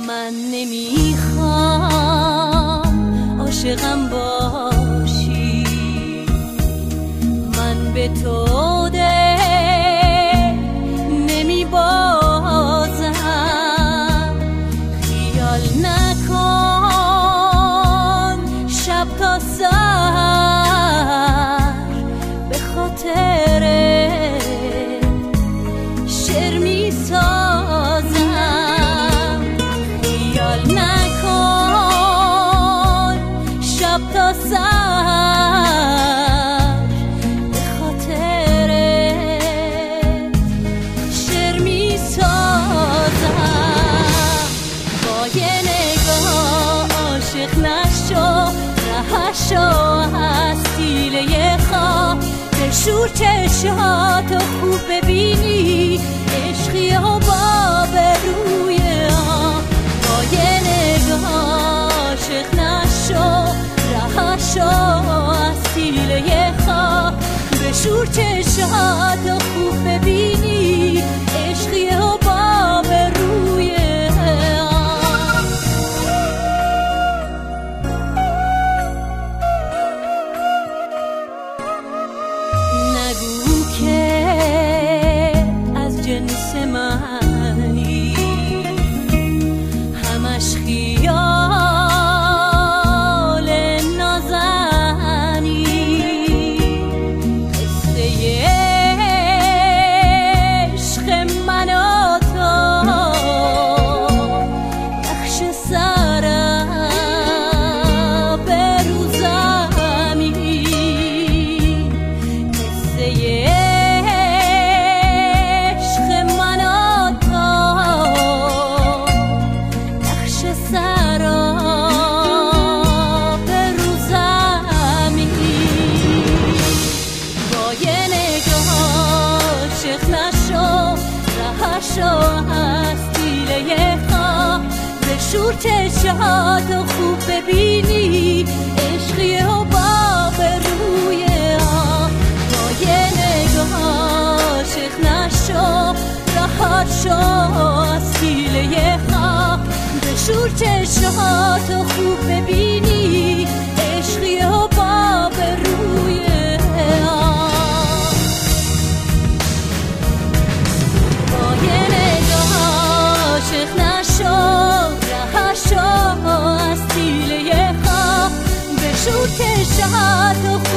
من نمیخوام عاشقم باشی، من به تو نمیبازم. خیال نکن شب تا سر به خاطر شعر میسازم. خیال نکن شب تا سر به خاطر شعر میسازم. با یه نگاه عاشق نشو، رهشو از تیله خواب، بشور چشاتو خوب ببینی عشقی و باب روی آب. با یه نگاه عاشق نشو، رهشو از تیله خواب، بشور چشاتو خوب ببینی عشقی و باب روی آب. نگو که از جنس منی، همش خیال نازنی. قصه عشق من و تو نقش سرم به رو زمین. قصه عشق من و تو نقش سرم به رو زمین. با یه نگاه عاشق نشو، رهشو از تیله خواب، بشور چشاتو خوب ببینی عشقی و باب روی آب. با یه نگاه عاشق نشو، رهشو از تیله خواب، بشور چشاتو خوب ببینی عشقی و باب روی آب. با یه نگاه عاشق نشو، رهشو از تیله خواب، بشور چشاتو خوب